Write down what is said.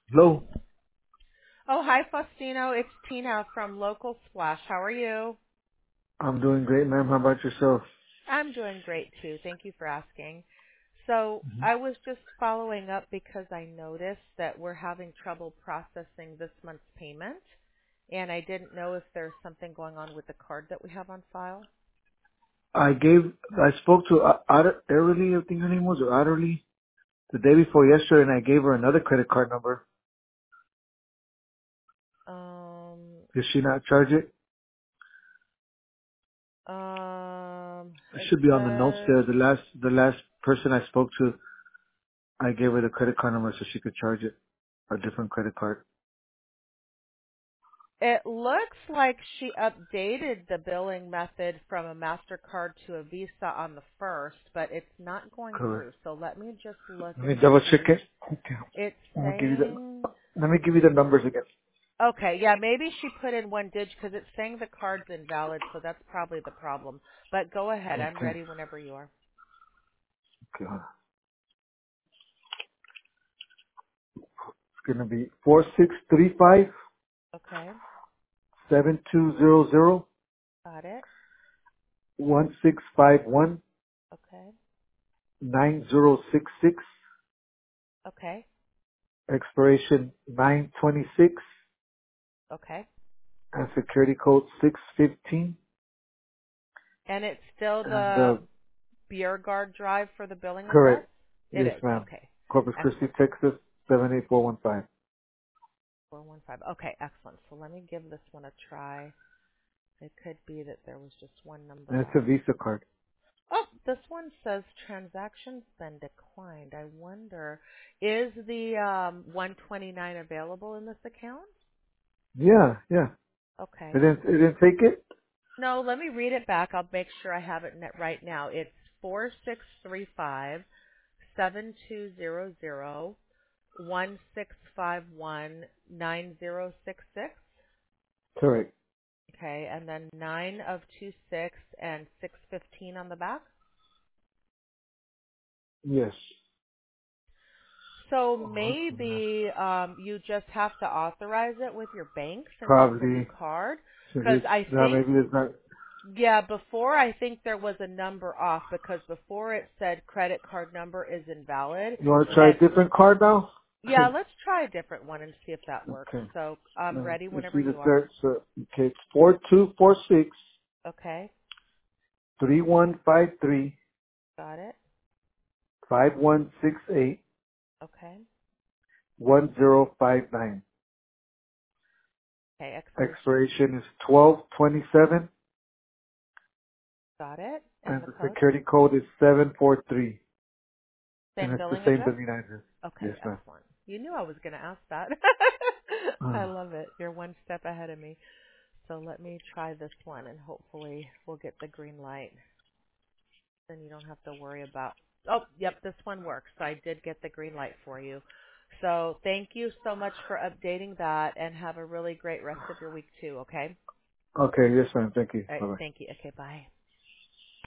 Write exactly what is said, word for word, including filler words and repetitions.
Hello. Oh, hi, Faustino. It's Tina from Local Splash. How are you? I'm doing great, ma'am. How about yourself? I'm doing great, too. Thank you for asking. So hmm I was just following up because I noticed that we're having trouble processing this month's payment, and I didn't know if there's something going on with the card that we have on file. I gave, I spoke to uh, Otter, Airly, I think her name was, or Otterly, the day before yesterday, and I gave her another credit card number. Um, Did she not charge it? um, It it should be on the notes says there. The last, the last person I spoke to, I gave her the credit card number so she could charge it. A different credit card. It looks like she updated the billing method from a MasterCard to a Visa on the first, but it's not going Correct. through. So let me just look Let me and double check it. see. Okay. It's Let me give you saying, the, let me give you the numbers again. okay, yeah, maybe she put in one digit because it's saying the card's invalid, so that's probably the problem. But go ahead. I'm Okay. ready whenever you are. Okay. hold on. It's gonna be four six three five Okay, seven two zero zero got it. one six five one Okay, nine zero six six, okay, expiration nine twenty-six, okay. and security code six fifteen. And it's still And the uh, Biergard Drive for the billing address? correct. It Yes, is. ma'am. Okay. Corpus Christi, Excellent. Texas, seven eight four one five. four one five. Okay, excellent. So let me give this one a try. It could be that there was just one number And it's a off. Visa card. Oh, this one says transactions been declined. I wonder, is the um, one twenty-nine available in this account? Yeah, yeah. It Okay. didn't, it didn't take it? No, let me read it back. I'll make sure I have it net right now. It's four six three five seven two zero zero one six five one nine zero six six. Correct. Okay, and then nine of two six and six fifteen on the back. Yes. So Oh, that's a mess. maybe um, you just have to authorize it with your bank since it's a new Probably. card. Since Because it's, I yeah, think, maybe it's not. yeah, before I think there was a number off because before it said credit card number is invalid. You want to try And a different card now? yeah, let's try a different one and see if that works. Okay. So I'm Uh, ready let's whenever see the you are. third. So, okay, it's four two four six Okay, three one five three got it. five one six eight Okay, one zero five nine. okay, expiration, Expiration is twelve twenty-seven, got it. And and the the code, security code is seven four three, and same it's the billing same address. billing address. Yes, Okay, ma'am. excellent. You knew I was going to ask that. I Uh, love it. You're one step ahead of me. So let me try this one and hopefully we'll get the green light. Then you don't have to worry about. Oh, yep, this one works. So I did get the green light for you. So thank you so much for updating that and have a really great rest of your week too, okay? okay, yes, ma'am. Thank you. All right, Bye bye. thank you. Okay, bye.